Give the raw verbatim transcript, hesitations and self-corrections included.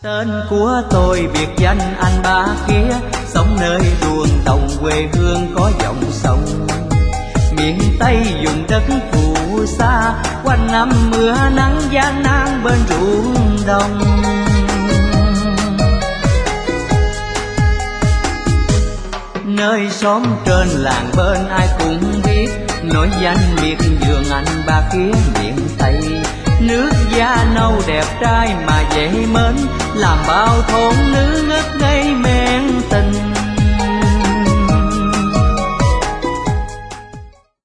Tên của tôi biệt danh anh ba kia, sống nơi ruộng đồng quê hương có dòng sông. Miền Tây vùng đất phù sa, quanh năm mưa nắng gian nan bên ruộng đồng. Nơi xóm trên làng bên ai cũng biết, nổi danh miệt vườn anh ba kia miền Tây. Nước da nâu đẹp trai mà dễ mến, làm bao thôn nữ ngất ngây men.